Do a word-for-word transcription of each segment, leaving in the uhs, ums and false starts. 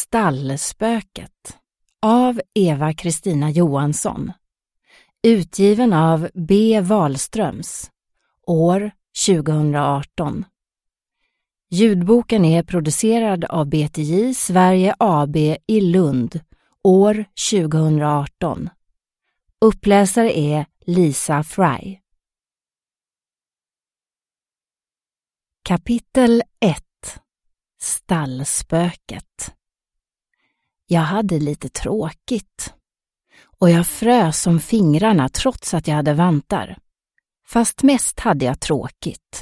Stallspöket av Eva-Kristina Johansson. Utgiven av B. Wahlströms. År tjugohundraarton. Ljudboken är producerad av B T J Sverige A B i Lund. År tjugohundraarton. Uppläsare är Lisa Fry. Kapitel ett. Stallspöket. Jag hade lite tråkigt. Och jag frös om fingrarna trots att jag hade vantar. Fast mest hade jag tråkigt.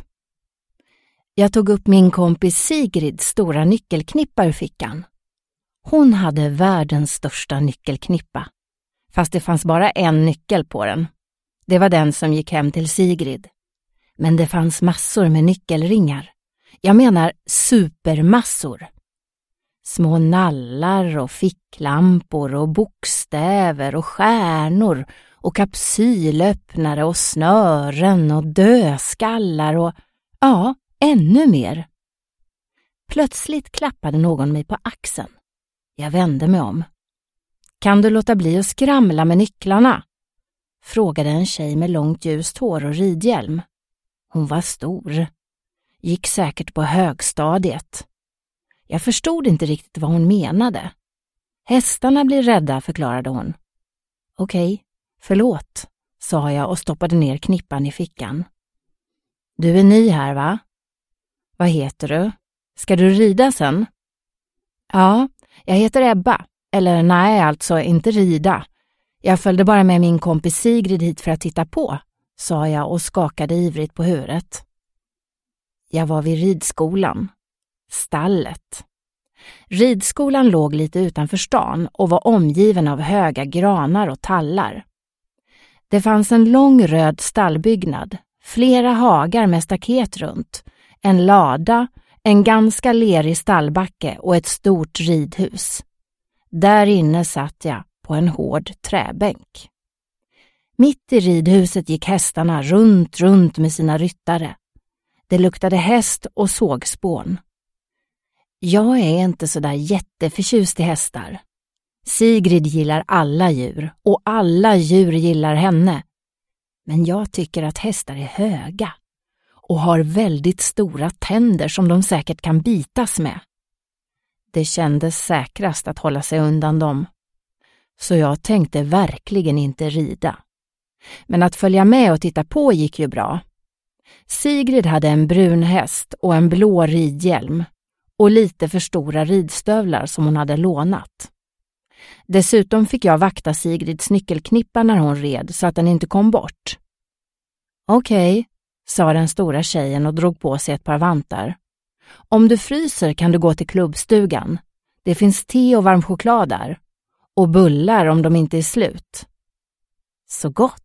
Jag tog upp min kompis Sigrids stora nyckelknippa ur fickan. Hon hade världens största nyckelknippa. Fast det fanns bara en nyckel på den. Det var den som gick hem till Sigrid. Men det fanns massor med nyckelringar. Jag menar supermassor. Små nallar och ficklampor och bokstäver och stjärnor och kapsylöppnare och snören och dödskallar och ja, ännu mer. Plötsligt klappade någon mig på axeln. Jag vände mig om. Kan du låta bli att skramla med nycklarna? Frågade en tjej med långt ljust hår och ridhjälm. Hon var stor. Gick säkert på högstadiet. Jag förstod inte riktigt vad hon menade. Hästarna blir rädda, förklarade hon. Okej, förlåt, sa jag och stoppade ner knippan i fickan. Du är ny här, va? Vad heter du? Ska du rida sen? Ja, jag heter Ebba. Eller nej, alltså inte rida. Jag följde bara med min kompis Sigrid hit för att titta på, sa jag och skakade ivrigt på huvudet. Jag var vid ridskolan. Stallet. Ridskolan låg lite utanför stan och var omgiven av höga granar och tallar. Det fanns en lång röd stallbyggnad, flera hagar med staket runt, en lada, en ganska lerig stallbacke och ett stort ridhus. Där inne satt jag på en hård träbänk. Mitt i ridhuset gick hästarna runt, runt med sina ryttare. Det luktade häst och sågspån. Jag är inte så där jätteförtjust i hästar. Sigrid gillar alla djur och alla djur gillar henne. Men jag tycker att hästar är höga och har väldigt stora tänder som de säkert kan bitas med. Det kändes säkrast att hålla sig undan dem. Så jag tänkte verkligen inte rida. Men att följa med och titta på gick ju bra. Sigrid hade en brun häst och en blå ridhjälm och lite för stora ridstövlar som hon hade lånat. Dessutom fick jag vakta Sigrids nyckelknippa när hon red så att den inte kom bort. Okej, sa den stora tjejen och drog på sig ett par vantar. Om du fryser kan du gå till klubbstugan. Det finns te och varm choklad där. Och bullar om de inte är slut. Så gott.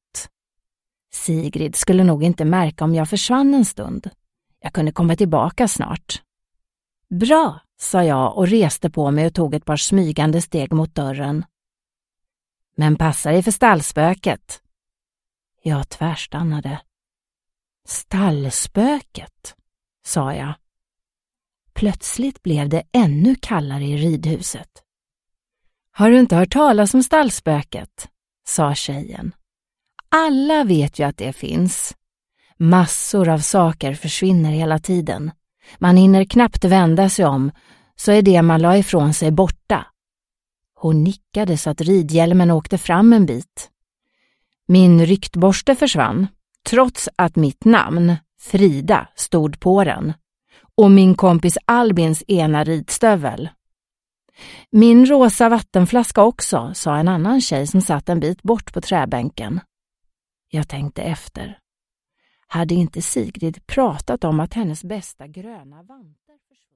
Sigrid skulle nog inte märka om jag försvann en stund. Jag kunde komma tillbaka snart. Bra, sa jag och reste på mig och tog ett par smygande steg mot dörren. Men passa dig för stallspöket. Jag tvärstannade. Stallspöket, sa jag. Plötsligt blev det ännu kallare i ridhuset. Har du inte hört talas om stallspöket? Sa tjejen. Alla vet ju att det finns. Massor av saker försvinner hela tiden. Man hinner knappt vända sig om, så är det man la ifrån sig borta. Hon nickade så att ridhjälmen åkte fram en bit. Min ryktborste försvann, trots att mitt namn, Frida, stod på den. Och min kompis Albins ena ridstövel. Min rosa vattenflaska också, sa en annan tjej som satt en bit bort på träbänken. Jag tänkte efter. Hade inte Sigrid pratat om att hennes bästa gröna vantar försvann?